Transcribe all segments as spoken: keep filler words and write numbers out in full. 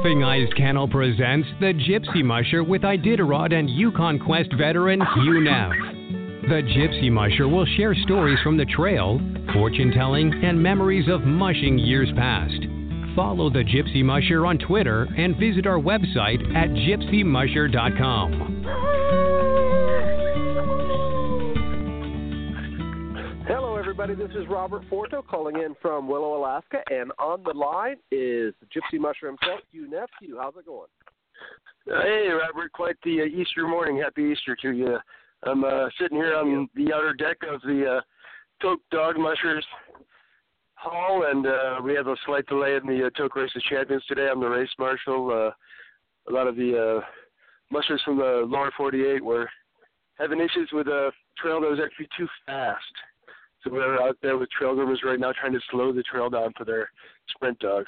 Laughing Eyes Kennel presents the Gypsy Musher with Iditarod and Yukon Quest veteran Hugh Neff. The Gypsy Musher will share stories from the trail, fortune-telling, and memories of mushing years past. Follow the Gypsy Musher on Twitter and visit our website at gypsy musher dot com. Hello, everybody. This is Robert Forto calling in from Willow, Alaska, and on the line is the Gypsy Musher himself, Hugh Neff. Hugh, how's it going? Hey, Robert. Quite the uh, Easter morning. Happy Easter to you. I'm uh, sitting here on the outer deck of the uh, Tok Dog Mushers Hall, and uh, we have a slight delay in the uh, Tok Races Champions today. I'm the race marshal. Uh, a lot of the uh, mushers from the lower forty-eight were having issues with a trail that was actually too fast. So we're out there with trail groomers right now trying to slow the trail down for their sprint dogs.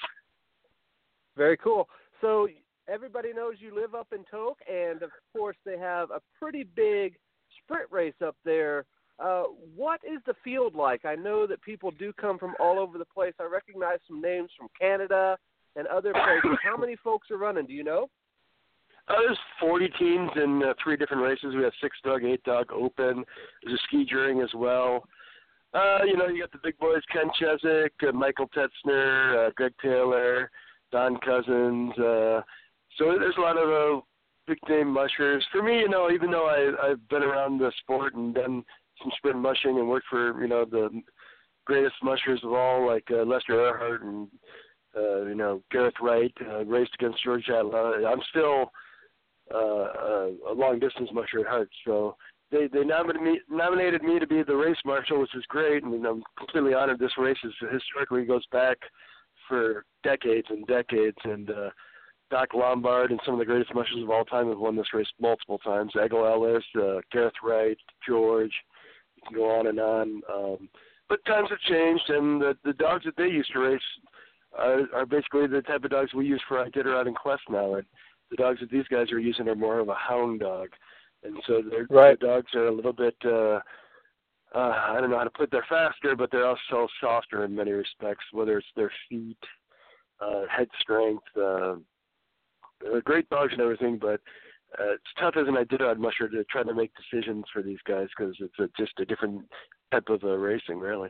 Very cool. So everybody knows you live up in Tok, and, of course, they have a pretty big sprint race up there. Uh, what is the field like? I know that people do come from all over the place. I recognize some names from Canada and other places. How many folks are running? Do you know? Uh, there's forty teams in uh, three different races. We have six dog, eight dog open. There's a ski juring as well. Uh, you know, you got the big boys, Ken Chezik, uh, Michael Tetzner, uh, Greg Taylor, Don Cousins. Uh, so there's a lot of uh, big-name mushers. For me, you know, even though I, I've been around the sport and done some sprint mushing and worked for, you know, the greatest mushers of all, like uh, Lester Earhart and, uh, you know, Gareth Wright, uh, raced against George Adler. I'm still uh, a, a long-distance musher at heart, so They they nominated me, nominated me to be the race marshal, which is great, and I'm completely honored. This race is historically goes back for decades and decades, and uh, Doc Lombard and some of the greatest mushers of all time have won this race multiple times. Eggle Ellis, uh, Gareth Wright, George, you can go on and on. Um, but times have changed, and the, the dogs that they used to race are, are basically the type of dogs we use for Iditarod and Quest now, and the dogs that these guys are using are more of a hound dog. And so their right. dogs are a little bit, uh, uh, I don't know how to put it, they're faster, but they're also softer in many respects, whether it's their feet, uh, head strength. Uh, they're great dogs and everything, but uh, it's tough as an Iditarod musher to try to make decisions for these guys because it's a, just a different type of uh, racing, really.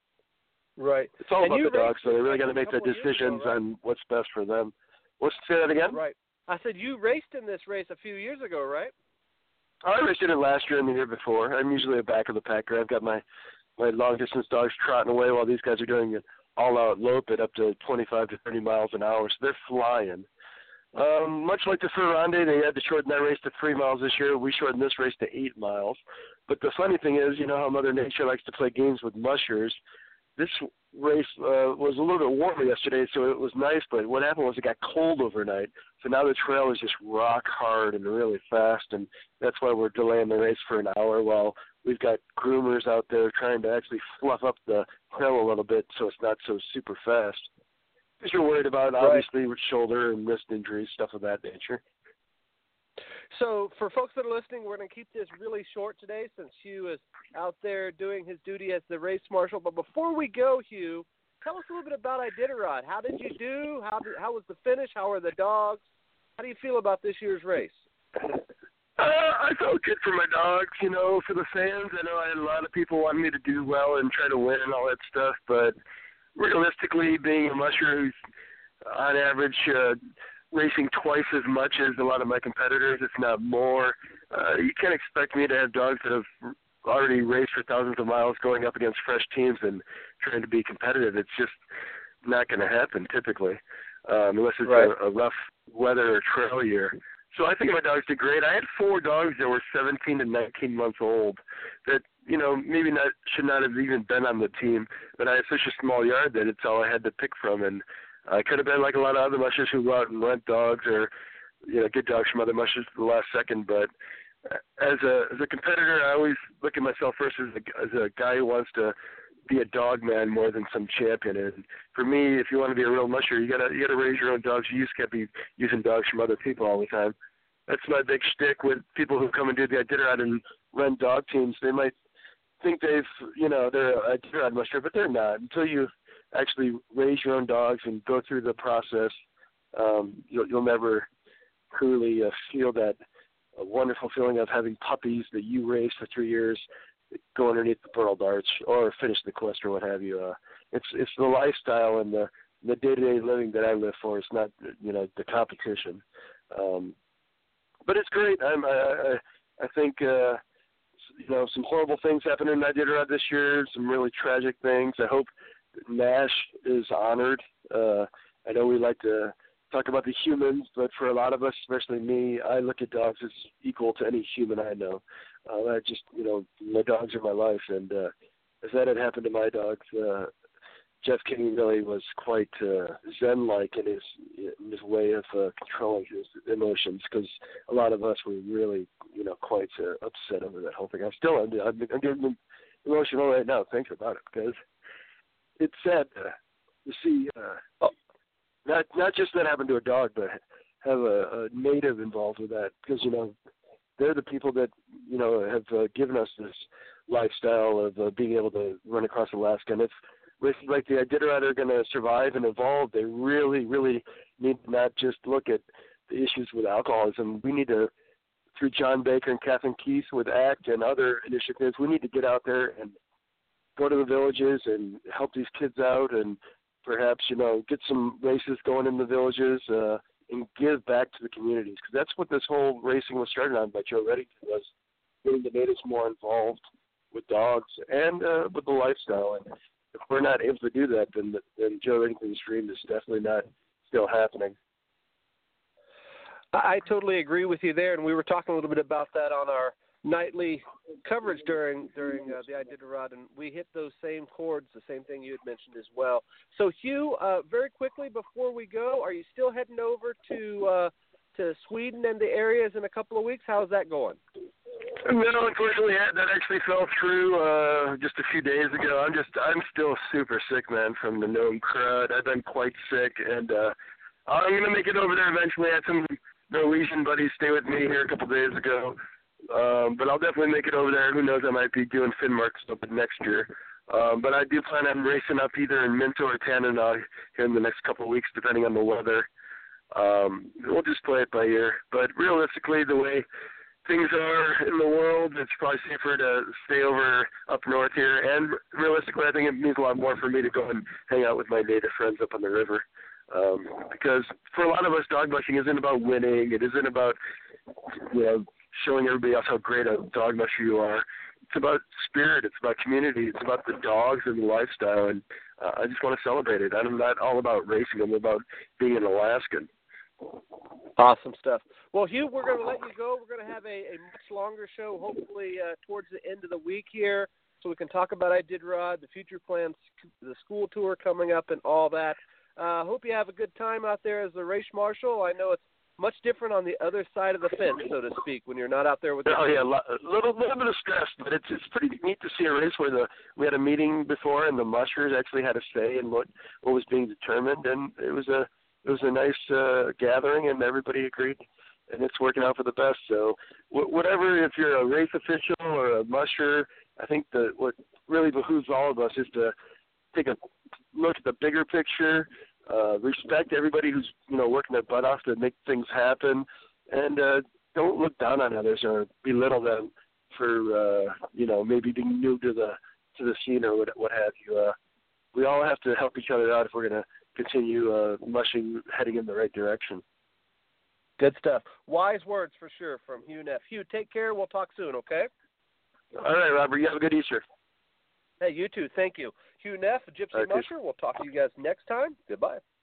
Right. It's all and about the dogs, so they really got to make the decisions ago, right? on what's best for them. What's say that again? Right. I said you raced in this race a few years ago, right? I raced in it last year and the year before. I'm usually a back of the packer. I've got my, my long-distance dogs trotting away while these guys are doing an all-out lope at up to twenty-five to thirty miles an hour, so they're flying. Um, much like the Ferrande, they had to shorten that race to three miles this year. We shortened this race to eight miles. But the funny thing is, you know how Mother Nature likes to play games with mushers. This race uh, was a little bit warmer yesterday, so it was nice, but what happened was it got cold overnight. So now the trail is just rock hard and really fast, and that's why we're delaying the race for an hour while we've got groomers out there trying to actually fluff up the trail a little bit so it's not so super fast. Because you're worried about, obviously, right. with shoulder and wrist injuries, stuff of that nature. So for folks that are listening, we're going to keep this really short today since Hugh is out there doing his duty as the race marshal. But before we go, Hugh, tell us a little bit about Iditarod. How did you do? How did, how was the finish? How are the dogs? How do you feel about this year's race? Uh, I felt good for my dogs, you know, for the fans. I know I had a lot of people wanting me to do well and try to win and all that stuff. But realistically, being a musher who's on average uh, – racing twice as much as a lot of my competitors, if not more. Uh, you can't expect me to have dogs that have already raced for thousands of miles going up against fresh teams and trying to be competitive. It's just not going to happen typically, um, unless it's right. a, a rough weather or trail year. So I think my dogs did great. I had four dogs that were seventeen to nineteen months old that, you know, maybe not should not have even been on the team, but I had such a small yard that it's all I had to pick from, and I could have been like a lot of other mushers who go out and rent dogs or, you know, get dogs from other mushers at the last second. But as a as a competitor, I always look at myself first as a, as a guy who wants to be a dog man more than some champion. And for me, if you want to be a real musher, you gotta you gotta raise your own dogs. You just can't be using dogs from other people all the time. That's my big shtick with people who come and do the Iditarod and rent dog teams. They might think they've, you know, they're a Iditarod musher, but they're not until you actually raise your own dogs and go through the process um, you'll, you'll never truly uh, feel that uh, wonderful feeling of having puppies that you raised for three years go underneath the pearl darts or finish the quest or what have you. Uh, it's it's the lifestyle and the the day-to-day living that I live for. It's not, you know, the competition. Um, but it's great. I'm, I, I, I think, uh, you know, some horrible things happened in Iditarod this year, some really tragic things. I hope Nash is honored. Uh, I know we like to talk about the humans, but for a lot of us, especially me, I look at dogs as equal to any human I know. Uh, I just, you know, my dogs are my life, and uh, if that had happened to my dogs, uh, Jeff King really was quite uh, Zen-like in his in his way of uh, controlling his emotions, because a lot of us were really, you know, quite uh, upset over that whole thing. I'm still, I'm, I'm getting emotional right now thinking about it, because it's sad to, to see uh, oh, not not just that happen to a dog, but have a, a native involved with that, because, you know, they're the people that, you know, have uh, given us this lifestyle of uh, being able to run across Alaska. And if with like the Iditarod are going to survive and evolve, they really, really need to not just look at the issues with alcoholism. We need to, through John Baker and Kathleen Keith with ACT and other initiatives, we need to get out there and go to the villages and help these kids out, and perhaps, you know, get some races going in the villages uh, and give back to the communities. Because that's what this whole racing was started on by Joe Reddington, was getting the natives more involved with dogs and uh, with the lifestyle. And if we're not able to do that, then then Joe Reddington's dream is definitely not still happening. I totally agree with you there, and we were talking a little bit about that on our nightly coverage during during uh, the Iditarod, and we hit those same chords, the same thing you had mentioned as well. So, Hugh, uh, very quickly before we go, are you still heading over to uh, to Sweden and the areas in a couple of weeks? How's that going? No, unfortunately, that actually fell through uh, just a few days ago. I'm just, I'm still super sick, man, from the gnome crud. I've been quite sick, and uh, I'm going to make it over there eventually. I had some Norwegian buddies stay with me here a couple days ago, um, but I'll definitely make it over there. Who knows, I might be doing Finnmark something next year. Um, but I do plan on racing up either in Minto or Tanana here in the next couple of weeks, depending on the weather. Um, we'll just play it by ear. But realistically, the way things are in the world, it's probably safer to stay over up north here. And realistically, I think it means a lot more for me to go and hang out with my native friends up on the river. Um, because for a lot of us, dog mushing isn't about winning. It isn't about, you know, showing everybody else how great a dog musher you are. It's about spirit. It's about community. It's about the dogs and the lifestyle. And uh, I just want to celebrate it. I'm not all about racing. I'm about being an Alaskan. Awesome stuff. Well, Hugh, we're going to let you go. We're going to have a, a much longer show, hopefully uh, towards the end of the week here, so we can talk about Iditarod, the future plans, the school tour coming up, and all that. I uh, hope you have a good time out there as the race marshal. I know it's much different on the other side of the fence, so to speak, when you're not out there with the Oh, yeah, a little, little bit of stress, but it's it's pretty neat to see a race where the we had a meeting before and the mushers actually had a say in what, what was being determined, and it was a it was a nice uh, gathering, and everybody agreed, and it's working out for the best. So wh- whatever, if you're a race official or a musher, I think that what really behooves all of us is to take a look at the bigger picture, uh, respect everybody who's, you know, working their butt off to make things happen, and uh, don't look down on others or belittle them for, uh, you know, maybe being new to the to the scene or what, what have you. Uh, we all have to help each other out if we're going to continue uh, mushing, heading in the right direction. Good stuff. Wise words for sure from Hugh Neff. Hugh, take care. We'll talk soon, okay? All right, Robert. You have a good Easter. Hey, you too. Thank you. Hugh Neff, Gypsy right, Musher. We'll talk to you guys next time. Goodbye.